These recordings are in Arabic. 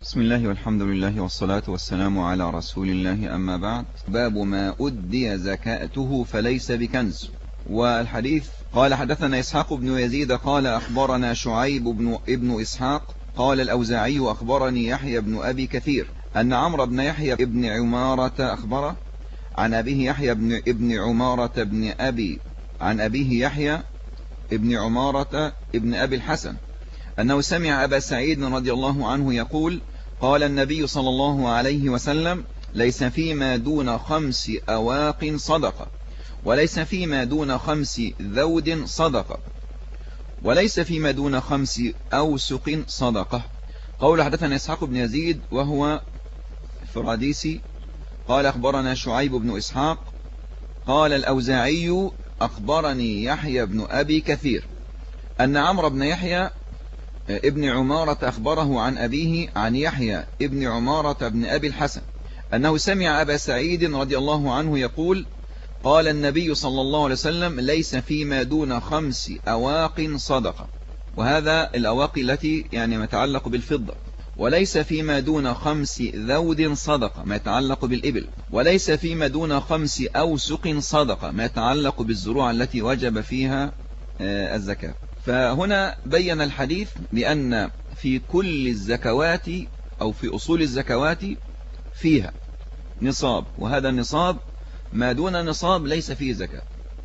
بسم الله والحمد لله والصلاة والسلام على رسول الله، أما بعد. باب ما أدي زكاته فليس بكنز. والحديث قال: حدثنا إسحاق بن يزيد قال أخبرنا شعيب ابن إسحاق قال الأوزاعي أخبرني يحيى بن أبي كثير أن عمرو بن يحيى بن عمارة أخبره عن أبيه يحيى ابن عمارة بن أبي عن أبيه يحيى ابن عمارة ابن أبي الحسن أنه سمع أبا سعيد رضي الله عنه يقول: قال النبي صلى الله عليه وسلم: ليس فيما دون 5 أواق صدقة، وليس فيما دون 5 ذود صدقة، وليس فيما دون 5 أوسق صدقة. قول: حدثنا إسحاق بن يزيد وهو فراديسي قال أخبرنا شعيب بن إسحاق قال الأوزاعي أخبرني يحيى بن أبي كثير أن عمرو بن يحيى ابن عمارة أخبره عن أبيه عن يحيى ابن عمارة بن أبي الحسن أنه سمع أبا سعيد رضي الله عنه يقول: قال النبي صلى الله عليه وسلم: ليس فيما دون 5 أواق صدقة. وهذا الأواق التي يعني ما يتعلق بالفضة. وليس فيما دون 5 ذود صدقة، ما يتعلق بالإبل. وليس فيما دون 5 أوسق صدقة، ما يتعلق بالزروع التي وجب فيها الزكاة. فهنا بين الحديث بأن في كل الزكوات أو في أصول الزكوات فيها نصاب، وهذا النصاب ما دون نصاب ليس فيه زكاة،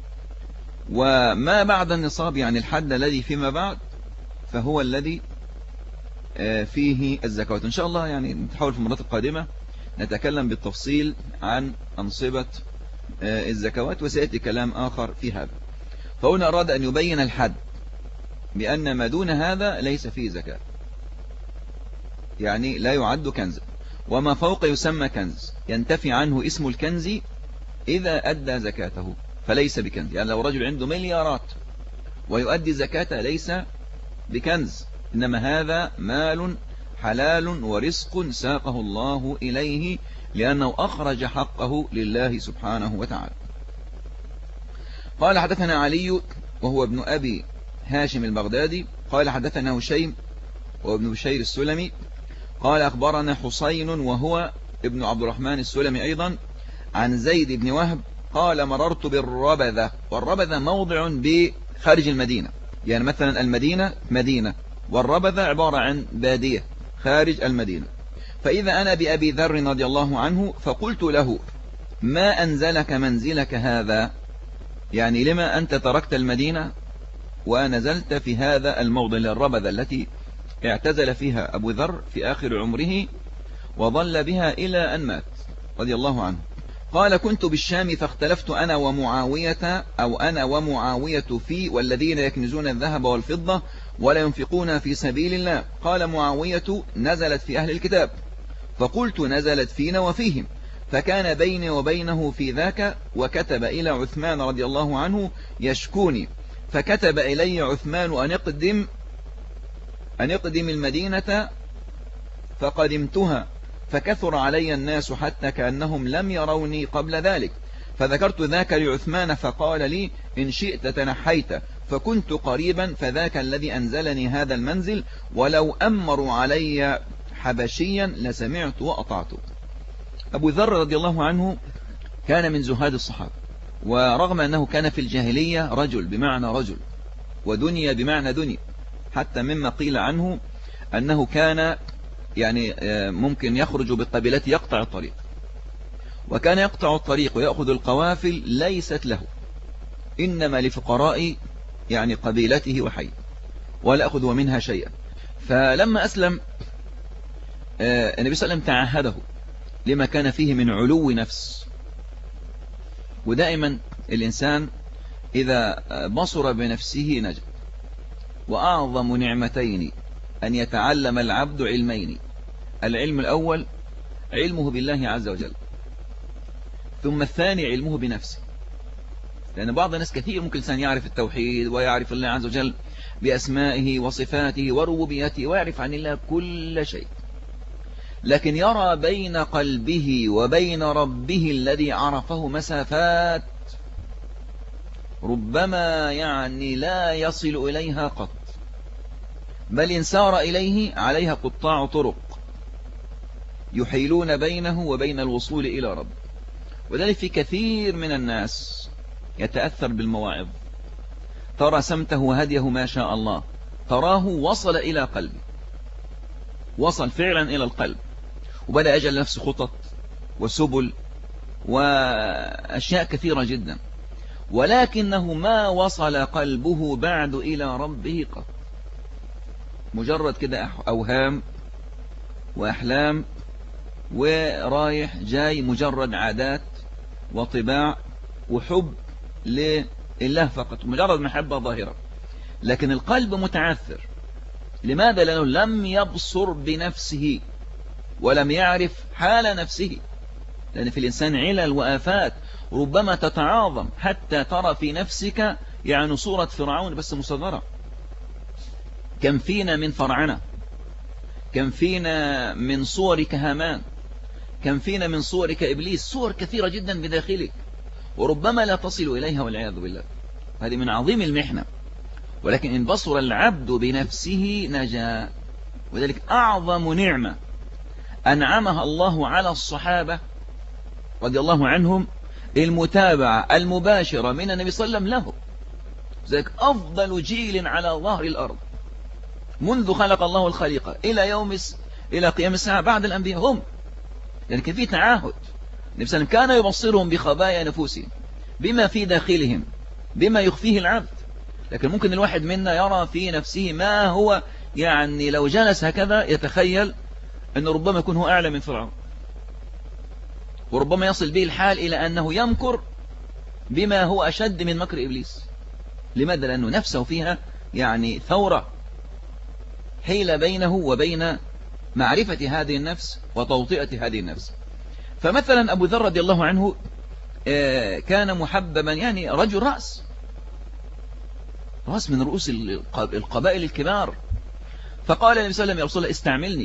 وما بعد النصاب يعني الحد الذي فيما بعد فهو الذي فيه الزكوات. إن شاء الله يعني نحاول في المرات القادمة نتكلم بالتفصيل عن أنصبة الزكوات، وسيأتي كلام آخر في هذا. فهنا أراد أن يبين الحد بأن ما دون هذا ليس فيه زكاة، يعني لا يعد كنزا، وما فوق يسمى كنز، ينتفي عنه اسم الكنز إذا أدى زكاته فليس بكنز. يعني لو رجل عنده مليارات ويؤدي زكاة ليس بكنز، إنما هذا مال حلال ورزق ساقه الله إليه لأنه أخرج حقه لله سبحانه وتعالى. قال: حدثنا علي وهو ابن أبي هاشم البغدادي قال حدثنا هشيم وابن بشير السلمي قال أخبرنا حسين وهو ابن عبد الرحمن السلمي أيضا عن زيد بن وهب قال: مررت بالربذة. والربذة موضع بخارج المدينة، يعني مثلا المدينة مدينة، والربذة عبارة عن بادية خارج المدينة. فإذا أنا بأبي ذر رضي الله عنه فقلت له: ما أنزلك منزلك هذا؟ يعني لما أنت تركت المدينة ونزلت في هذا الموضع الربذة التي اعتزل فيها أبو ذر في آخر عمره وظل بها إلى أن مات رضي الله عنه. قال: كنت بالشام فاختلفت أنا ومعاوية في والذين يكنزون الذهب والفضة ولا ينفقون في سبيل الله. قال معاوية: نزلت في أهل الكتاب. فقلت: نزلت فينا وفيهم. فكان بيني وبينه في ذاك، وكتب إلى عثمان رضي الله عنه يشكوني، فكتب إلي عثمان أن يقدم المدينة، فقدمتها، فكثر علي الناس حتى كأنهم لم يروني قبل ذلك. فذكرت ذاك لعثمان فقال لي: إن شئت تنحيت. فكنت قريبا، فذاك الذي أنزلني هذا المنزل، ولو أمروا علي حبشيا لسمعت وأطعت. أبو ذر رضي الله عنه كان من زهاد الصحابة، ورغم أنه كان في الجاهلية رجل بمعنى رجل، ودنيا بمعنى دنيا، حتى مما قيل عنه أنه كان يعني ممكن يخرج بالقبيلة يقطع الطريق، وكان يقطع الطريق ويأخذ القوافل ليست له، إنما لفقراء يعني قبيلته وحي، ولا أخذ منها شيئا. فلما أسلم النبي صلى الله عليه وسلم تعهده لما كان فيه من علو نفس. ودائما الإنسان إذا بصر بنفسه نجا. وأعظم نعمتين أن يتعلم العبد علمين: العلم الأول علمه بالله عز وجل، ثم الثاني علمه بنفسه. لأن بعض الناس كثير ممكن الإنسان يعرف التوحيد ويعرف الله عز وجل بأسمائه وصفاته وربوبيته ويعرف عن الله كل شيء، لكن يرى بين قلبه وبين ربه الذي عرفه مسافات ربما يعني لا يصل إليها قط، بل إن سار إليه عليها قطاع طرق. يحيلون بينه وبين الوصول إلى رب. وذلك في كثير من الناس يتأثر بالمواعظ، ترى سمته وهديه ما شاء الله، تراه وصل إلى قلبه، وصل فعلا إلى القلب، وبدأ يجعل نفسه خطط وسبل وأشياء كثيرة جدا، ولكنه ما وصل قلبه بعد إلى ربه قط. مجرد كده أوهام وأحلام ورايح جاي، مجرد عادات وطباع وحب لله فقط، مجرد محبة ظاهرة، لكن القلب متعثر. لماذا؟ لأنه لم يبصر بنفسه ولم يعرف حال نفسه، لأن في الإنسان علل وآفات ربما تتعاظم حتى ترى في نفسك يعني صورة فرعون بس مصغرة. كم فينا من فرعنة، كم فينا من صور كهامان، كم فينا من صور كإبليس، صور كثيرة جدا بداخلك وربما لا تصل إليها والعياذ بالله. هذه من عظيم المحنة، ولكن إن بصر العبد بنفسه نجا. وذلك أعظم نعمة أنعمها الله على الصحابة رضي الله عنهم المتابعة المباشرة من النبي صلى الله عليه وسلم له. ذلك أفضل جيل على ظهر الأرض منذ خلق الله الخليقة إلى قيام الساعة بعد الأنبياء هم، يعني كان في تعاهد. النبي صلى الله عليه وسلم كان يبصرهم بخبايا نفوسهم، بما في داخلهم، بما يخفيه العبد. لكن ممكن الواحد منا يرى في نفسه ما هو، يعني لو جلس هكذا يتخيل أنه ربما يكون هو أعلى من فرعون، وربما يصل به الحال إلى أنه يمكر بما هو أشد من مكر إبليس. لماذا؟ لأنه نفسه فيها يعني ثورة، حيل بينه وبين معرفة هذه النفس وتوطئة هذه النفس. فمثلا أبو ذر رضي الله عنه كان محببا، يعني رجل رأس من رؤوس القبائل الكبار. فقال النبي صلى الله عليه وسلم: يا رسول الله استعملني،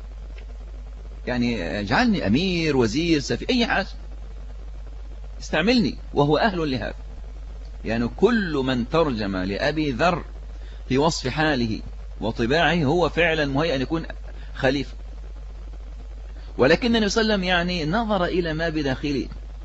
يعني اجعلني أمير وزير سفير أي حاجة، استعملني، وهو أهل لهذا. يعني كل من ترجم لأبي ذر في وصف حاله وطباعه هو فعلا مهيئ أن يكون خليفة. ولكن النبي صلى الله عليه وسلم يعني نظر إلى ما بداخله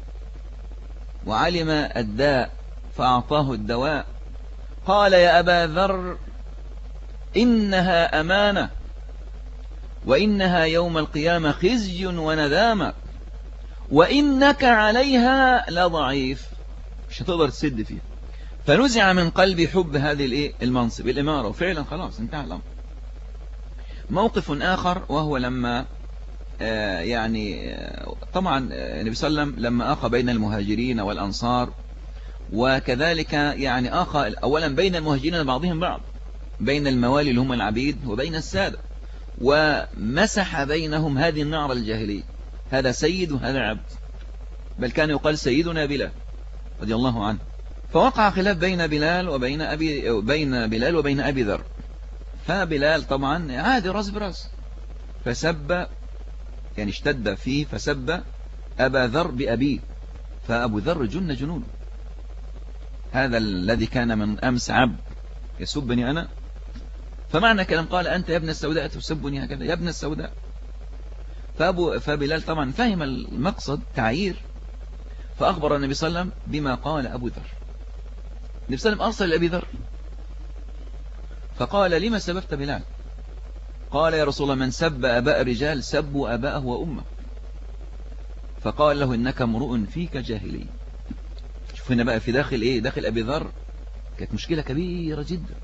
وعلم الداء فأعطاه الدواء. قال: يا أبا ذر إنها أمانة، وإنها يوم القيامة خزي وندامة، وإنك عليها لضعيف، مش هتقدر تسد فيها. فنزع من قلبي حب هذه المنصب الإمارة، وفعلا خلاص انتهى الأمر. موقف آخر وهو لما يعني طبعا النبي صلى الله عليه وسلم لما آخى بين المهاجرين والأنصار، وكذلك يعني آخى أولا بين المهاجرين بعضهم بعض، بين الموالي اللي هم العبيد وبين السادة، ومسح بينهم هذه النعرة الجاهلية، هذا سيد وهذا عبد، بل كان يقال سيدنا بلال رضي الله عنه. فوقع خلاف بين بلال وبين أبي ذر. فبلال طبعا عادي راس براس، فسب، يعني اشتد فيه فسب أبا ذر بأبيه، فأبو ذر جن جنون، هذا الذي كان من أمس عبد يسبني أنا، فمعنى كلام قال: أنت يا ابن السوداء تسبني هكذا يا ابن السوداء. فبلال طبعا فهم المقصد تعيير، فأخبر النبي صلى الله عليه وسلم بما قال أبو ذر. النبي صلى الله عليه وسلم أرسل لأبي ذر فقال: لما سببت بلال؟ قال: يا رسول الله من سب أباء الرجال سبوا أباءه وأمه. فقال له: إنك امرؤ فيك جاهلي. شوف هنا بقى في داخل أبي ذر كانت مشكلة كبيرة جدا،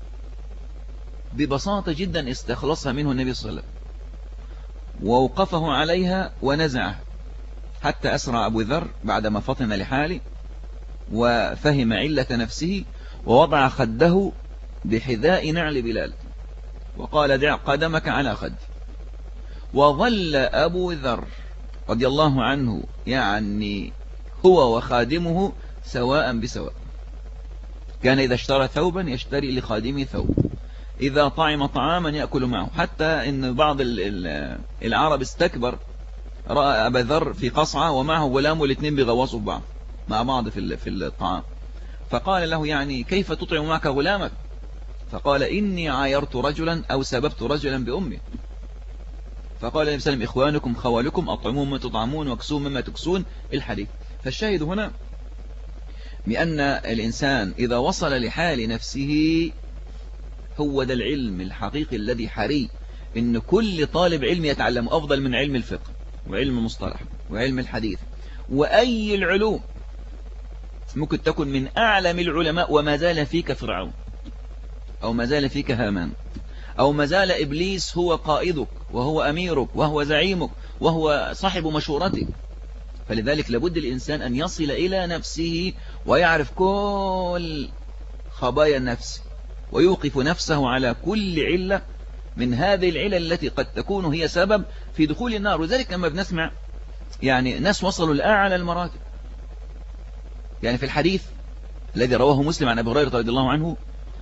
ببساطة جدا استخلصها منه النبي صلى الله عليه وسلم ووقفه عليها ونزعه، حتى أسرع أبو ذر بعدما فطن لحاله وفهم علة نفسه، ووضع خده بحذاء نعل بلال وقال: دع قدمك على خد. وظل أبو ذر رضي الله عنه يعني هو وخادمه سواء بسواء، كان إذا اشترى ثوبا يشتري لخادمه ثوب، إذا طعم طعاما يأكل معه، حتى إن بعض العرب استكبر، رأى أبا ذر في قصعة ومعه غلام والاثنين بيغوصوا في بعض مع بعض في الطعام، فقال له: يعني كيف تطعم معك غلامك؟ فقال: إني عايرت رجلا أو سببت رجلا بأمي. فقال النبي صلى الله عليه وسلم إخوانكم خوالكم أطعموهم مما تطعمون واكسوهم مما تكسون الحديث. فالشاهد هنا بأن الإنسان إذا وصل لحال نفسه هو ده العلم الحقيقي الذي حري إن كل طالب علم يتعلم أفضل من علم الفقه وعلم المصطلح وعلم الحديث وأي العلوم. ممكن تكون من أعلم العلماء وما زال فيك فرعون، أو ما زال فيك هامان، أو ما زال إبليس هو قائدك وهو أميرك وهو زعيمك وهو صاحب مشورتك. فلذلك لابد الإنسان أن يصل إلى نفسه ويعرف كل خبايا النفس ويوقف نفسه على كل علة من هذه العلل التي قد تكون هي سبب في دخول النار. وذلك لما بنسمع يعني ناس وصلوا لأعلى المراتب، يعني في الحديث الذي رواه مسلم عن أبي هريرة رضي الله عنه،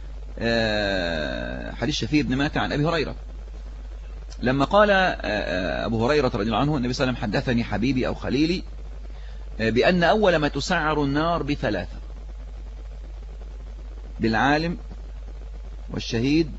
حديث شفيع بن ماتع عن أبي هريرة، لما قال أبو هريرة رضي الله عنه النبي صلى الله عليه وسلم حدثني حبيبي أو خليلي بأن أول ما تسعر النار بثلاثة: بالعالم والشهيد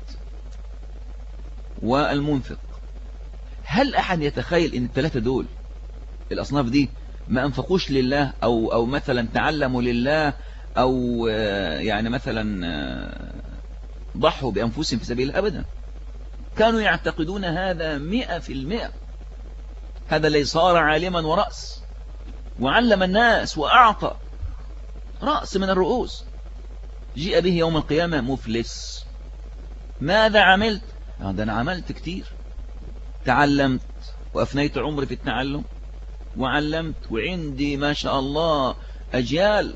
والمنفق. هل أحد يتخيل أن الثلاثة دول الأصناف دي ما أنفقوش لله أو مثلا تعلموا لله أو يعني مثلا ضحوا بأنفسهم في سبيل الله؟ أبدا، كانوا يعتقدون هذا 100%. هذا الذي صار عالما ورأس وعلم الناس وأعطى رأس من الرؤوس، جيء به يوم القيامة مفلس. ماذا عملت؟ ده أنا عملت كتير، تعلمت وأفنيت عمري في التعلم وعلمت وعندي ما شاء الله أجيال،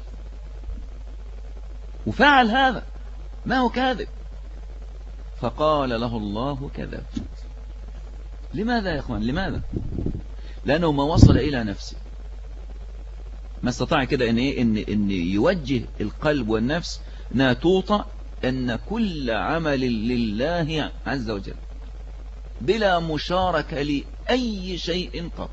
وفعل هذا، ما هو كاذب. فقال له الله كذب. لماذا يا أخوان؟ لماذا؟ لأنه ما وصل إلى نفسه، ما استطاع كده إن يوجه القلب والنفس أنها توطأ أن كل عمل لله عز وجل بلا مشاركة لأي شيء قط.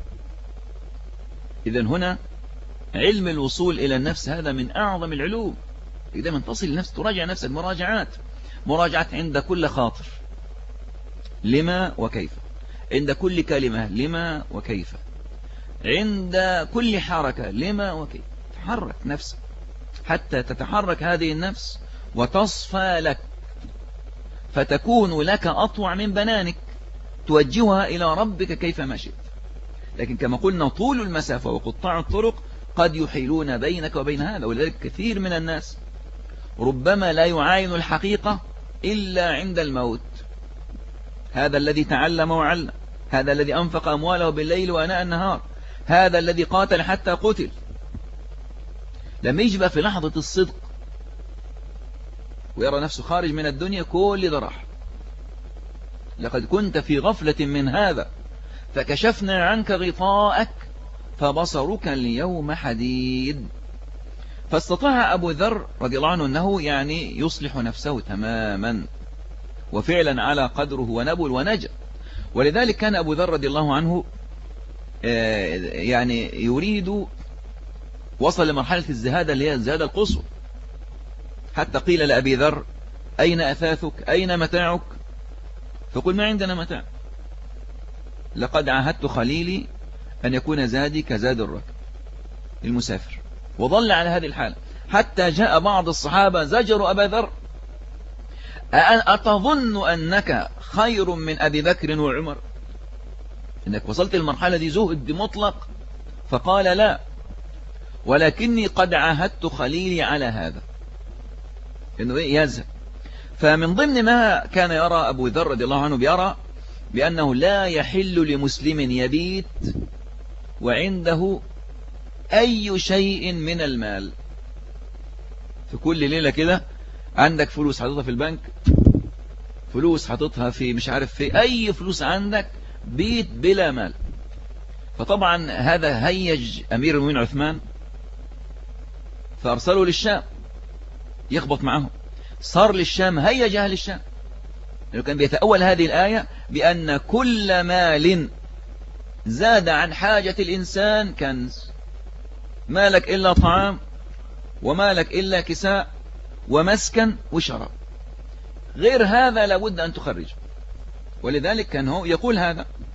إذن هنا علم الوصول إلى النفس هذا من أعظم العلوم. إذا من تصل النفس تراجع نفسك مراجعة عند كل خاطر لما وكيف، عند كل كلمة لما وكيف، عند كل حركة لما وكيف. تحرك نفسك حتى تتحرك هذه النفس وتصفى لك، فتكون لك أطوع من بنانك توجهها إلى ربك كيفما شئت. لكن كما قلنا طول المسافة وقطاع الطرق قد يحيلون بينك وبين هذا. ولذلك كثير من الناس ربما لا يعاين الحقيقة إلا عند الموت. هذا الذي تعلم وعلم، هذا الذي أنفق أمواله بالليل وأناء النهار، هذا الذي قاتل حتى قتل، لما يجي في لحظة الصدق ويرى نفسه خارج من الدنيا كل ده راح. لقد كنت في غفلة من هذا فكشفنا عنك غطاءك فبصرك اليوم حديد. فاستطاع أبو ذر رضي الله عنه أنه يعني يصلح نفسه تماما وفعلا على قدره ونبل ونجا. ولذلك كان أبو ذر رضي الله عنه يعني يريد وصل لمرحلة الزهادة اللي هي الزهادة القصوى، حتى قيل لأبي ذر أين أثاثك أين متاعك؟ فقل ما عندنا متاع، لقد عاهدت خليلي أن يكون زادي كزاد الركب المسافر. وظل على هذه الحالة حتى جاء بعض الصحابة زجروا أبا ذر: أتظن أنك خير من أبي بكر وعمر؟ إنك وصلت المرحلة دي زهد مطلق؟ فقال: لا، ولكني قد عاهدت خليلي على هذا، إنه يزهد. فمن ضمن ما كان يرى أبو ذر رضي الله عنه بيرى بأنه لا يحل لمسلم يبيت وعنده أي شيء من المال. في كل ليلة كده عندك فلوس حاططها في البنك، فلوس حاططها في مش عارف في أي فلوس عندك، بيت بلا مال. فطبعا هذا هيج أمير المؤمنين عثمان فأرسله للشام يخبط معهم، صار للشام هيج أهل الشام، لأنه كان بيتأول هذه الآية بأن كل مال زاد عن حاجة الإنسان كنز. مالك إلا طعام، ومالك إلا كساء ومسكن وشراب، غير هذا لابد أن تخرج. ولذلك كان هو يقول هذا،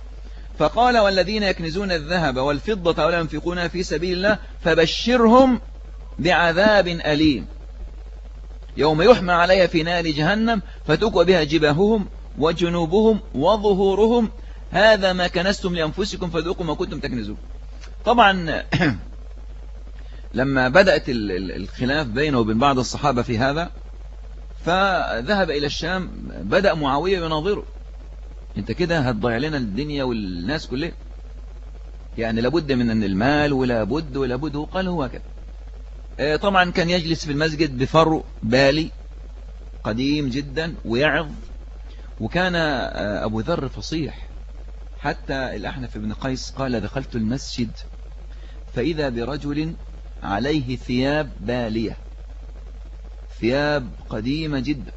فقال والذين يكنزون الذهب والفضة ولا ينفقونها في سبيل الله فبشرهم بعذاب أليم يوم يحمى عليها في نار جهنم فتكوى بها جباههم وجنوبهم وظهورهم هذا ما كنستم لأنفسكم فذوقوا ما كنتم تكنزون. طبعا لما بدأت الخلاف بينه وبين بعض الصحابة في هذا فذهب إلى الشام. بدأ معاوية يناظره، انت كده هتضيع لنا الدنيا والناس كلها، يعني لابد من المال ولابد وقال هو كده. طبعا كان يجلس في المسجد بفرو بالي قديم جدا ويعظ. وكان أبو ذر فصيح حتى الأحنف بن قيس قال دخلت المسجد فإذا برجل عليه ثياب بالية، ثياب قديمة جدا.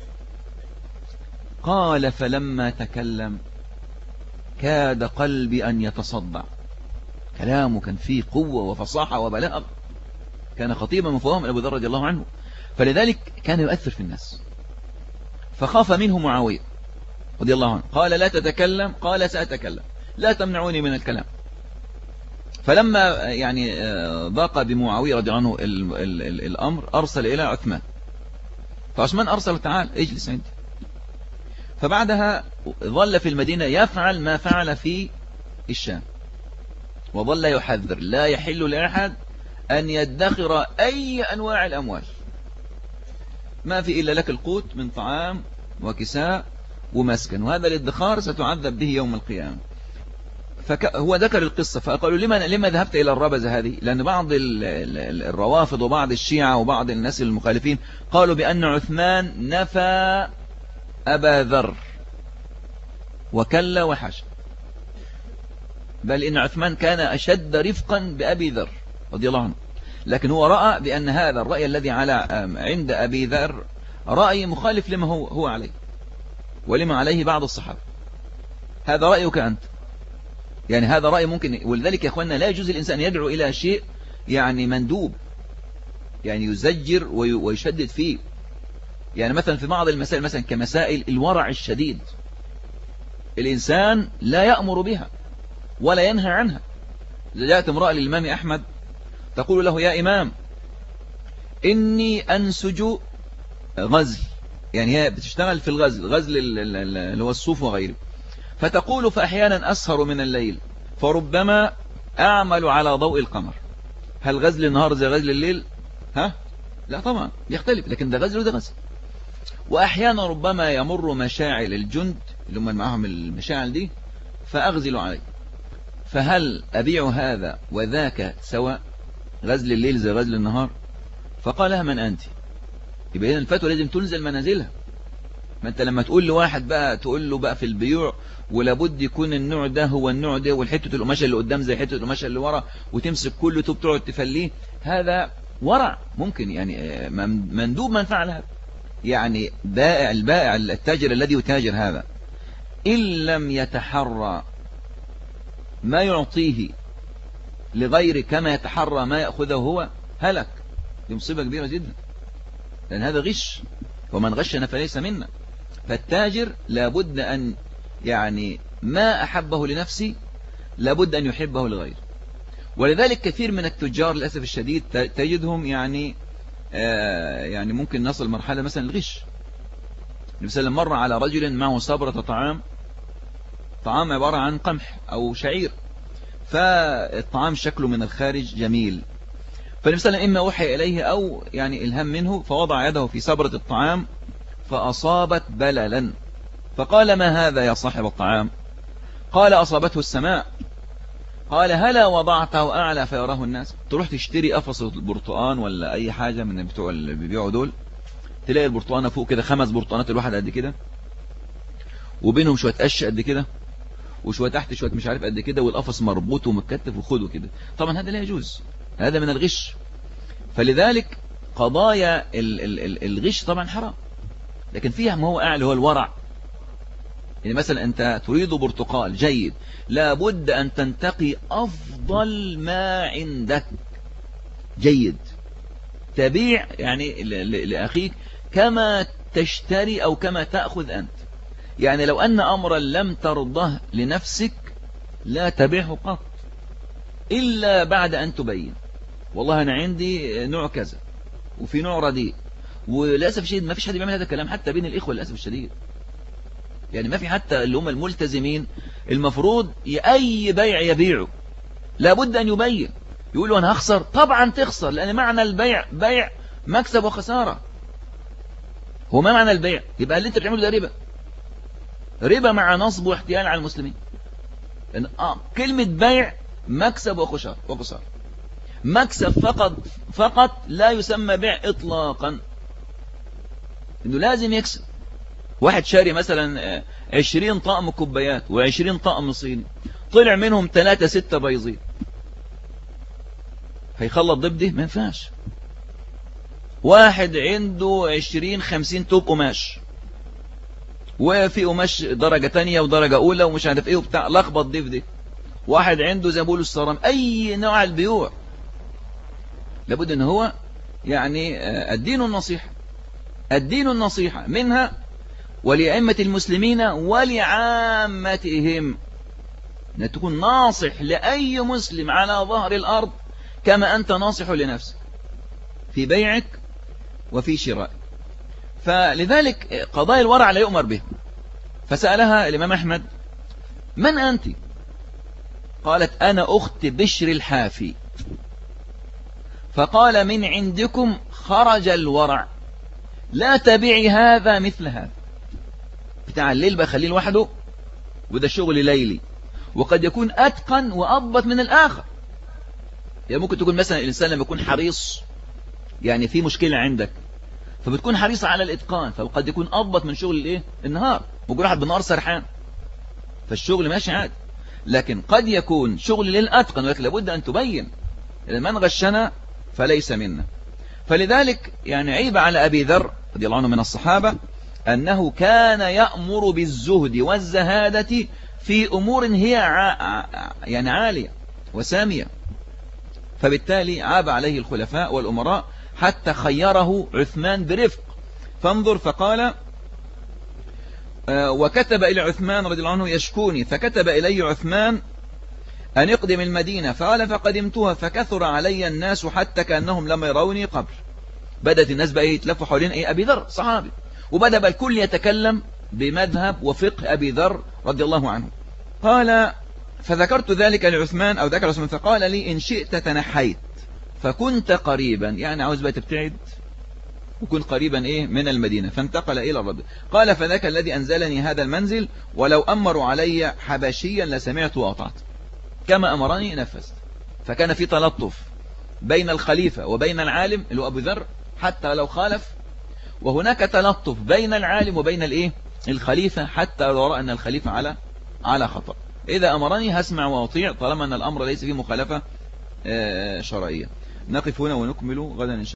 قال فلما تكلم كاد قلبي أن يتصدع. كلامه كان فيه قوة وفصاحة وبلاغة، كان خطيبا مفوهم أبو ذر رضي الله عنه، فلذلك كان يؤثر في الناس. فخاف منه معاوية رضي الله عنه قال لا تتكلم، قال سأتكلم لا تمنعوني من الكلام. فلما يعني ضاق بمعاوية رضي الله عنه الأمر أرسل إلى عثمان، فعثمان أرسل تعال اجلس عندي. فبعدها ظل في المدينة يفعل ما فعل في الشام، وظل يحذر لا يحل لأحد أن يدخر أي أنواع الأموال، ما في إلا لك القوت من طعام وكساء ومسكن، وهذا الادخار ستعذب به يوم القيامة. فهو ذكر القصة فقالوا لما ذهبت إلى الربزة هذه؟ لأن بعض الروافض وبعض الشيعة وبعض الناس المخالفين قالوا بأن عثمان نفى أبا ذر وكلا وحشا، بل إن عثمان كان أشد رفقا بأبي ذر رضي الله عنه. لكن هو رأى بأن هذا الرأي الذي عند أبي ذر رأي مخالف لما هو عليه ولما عليه بعض الصحابة. هذا رأيك أنت، يعني هذا رأي ممكن. ولذلك يا أخوانا لا يجوز الإنسان يدعو إلى شيء يعني مندوب، يعني يزجر ويشدد فيه. يعني مثلا في بعض المسائل مثلا كمسائل الورع الشديد الإنسان لا يأمر بها ولا ينهى عنها. إذا جاءت امرأة للإمام أحمد تقول له يا إمام إني أنسج غزل، يعني هي بتشتغل في الغزل اللي هو الصوف وغيره، فتقول فأحيانا أسهر من الليل فربما أعمل على ضوء القمر. هل غزل النهار زي غزل الليل؟ لا طبعا يختلف، لكن ده غزل وده غزل. وأحيانا ربما يمر مشاعل الجند اللي هم معهم المشاعل دي فأغزل عليه، فهل أبيع هذا وذاك سواء؟ غزل الليل زي غزل النهار؟ فقال لها من أنت؟ يبقى هنا الفتوى لازم تنزل منازلها. ما أنت لما تقول لواحد بقى تقول له بقى في البيوع ولابد يكون النوع ده هو النوع ده، والحتة القماشة اللي قدام زي حتة القماشة اللي ورا، وتمسك كله تقعد تفليه، هذا ورع ممكن، يعني مندوب من فعل هذا. يعني البائع التاجر الذي يتاجر هذا إن لم يتحرى ما يعطيه لغيره كما يتحرى ما يأخذه هو هلك. دي مصيبة كبيرة جدا، لأن هذا غش، ومن غشنا فليس منا. فالتاجر لابد أن يعني ما أحبه لنفسي لابد أن يحبه لغيره. ولذلك كثير من التجار للأسف الشديد تجدهم يعني ممكن نصل مرحلة مثلا الغش. مثلا مر على رجل معه صبرة طعام عبارة عن قمح أو شعير، فالطعام شكله من الخارج جميل، فمثلا إما وحي إليه أو يعني إلهام منه، فوضع يده في صبرة الطعام فأصابت بللا، فقال ما هذا يا صاحب الطعام؟ قال أصابته السماء. قال هلا وضعته أعلى فيراه الناس؟ تروح تشتري قفص البرتقان ولا أي حاجة من بتوع اللي بيبيعوا دول، تلاقي البرتقانة فوق كده 5 برتقانات الواحد قد كده، وبينهم شوية قش قد كده، وشوية تحت شوية مش عارف قد كده، والقفص مربوط ومتكتف وخده كده. طبعا هذا لا يجوز، هذا من الغش. فلذلك قضايا الغش طبعا حرام، لكن فيها ما هو أعلى هو الورع. يعني مثلا أنت تريد برتقال جيد، لابد أن تنتقي أفضل ما عندك جيد، تبيع يعني لأخيك كما تشتري أو كما تأخذ أنت. يعني لو أن أمرا لم ترضه لنفسك لا تبيعه قط إلا بعد أن تبين والله أنا عندي نوع كذا وفي نوع رديء. وللأسف الشديد ما فيش حد بيعمل هذا الكلام حتى بين الإخوة للأسف الشديد. يعني ما في حتى اللي هم الملتزمين المفروض أي بيع يبيعه لابد أن يبين. يقولوا أنا هخسر، طبعا تخسر، لأن معنى البيع بيع مكسب وخسارة. هو ما معنى البيع؟ يبقى اللي انت بتعمله ده ربا، ربا مع نصب واحتيال على المسلمين. لأن كلمة بيع مكسب وخسارة. مكسب فقط لا يسمى بيع إطلاقا، إنه لازم يكسب. واحد شاري مثلا 20 طقم كوبايات و20 طقم صيني، طلع منهم 3-6 بيضين، هيخلط ضبده؟ ما ينفعش. واحد عنده 20-50 توب قماش، وفي قماش درجة تانية ودرجة أولى ومش عارف إيه وبتاع، لخبط ضبده. واحد عنده زبول الصرام، أي نوع البيوع لابد أن هو يعني الدين النصيحة منها ولأئمة المسلمين ولعامتهم، أن تكون ناصح لأي مسلم على ظهر الأرض كما أنت ناصح لنفسك في بيعك وفي شرائك. فلذلك قضايا الورع لا يؤمر به. فسألها الإمام أحمد: من أنت؟ قالت: أنا أخت بشر الحافي. فقال: من عندكم خرج الورع، لا تبيعي هذا مثل هذا. بتاع الليل بخليه لوحده، وده شغل ليلي، وقد يكون أتقن وأضبط من الآخر. يعني ممكن تكون مثلا الإنسان لما يكون حريص، يعني في مشكلة عندك فبتكون حريص على الإتقان، فقد يكون أضبط من شغل الإيه؟ النهار. ممكن واحد بالنهار سرحان فالشغل ماشي عادي، لكن قد يكون شغل للأتقن، ولكن لابد أن تبين من غشنا فليس منا. فلذلك يعني عيب على أبي ذر رضي الله عنه من الصحابة أنه كان يأمر بالزهد والزهادة في أمور هي يعني عالية وسامية. فبالتالي عاب عليه الخلفاء والأمراء حتى خيره عثمان برفق. فانظر، فقال: وكتب إلى عثمان رضي الله عنه يشكوني، فكتب إلي عثمان أن اقدم المدينة. فقال: فقدمتها فكثر علي الناس حتى كأنهم لم يروني قبل. بدأت الناس بقى يتلفوا حوالين أبي ذر صحابي، وبدأ بقى الكل يتكلم بمذهب وفقه أبي ذر رضي الله عنه. قال: فذكرت ذلك لعثمان أو ذكر عثمان، فقال لي: إن شئت تنحيت فكنت قريبا، يعني عاوز بقى تبتعد وكن قريبا من المدينة. فانتقل إلى الرب. قال: فذاك الذي أنزلني هذا المنزل، ولو أمروا علي حبشيا لسمعت وأطعت، كما أمرني نفذت. فكان في تلطف بين الخليفة وبين العالم اللي هو أبو ذر حتى لو خالف، وهناك تلطف بين العالم وبين الخليفة حتى لو رأى أن الخليفة على خطأ. إذا أمرني هسمع وأطيع طالما أن الأمر ليس فيه مخالفة شرعية. نقف هنا ونكمل غدا إن شاء الله.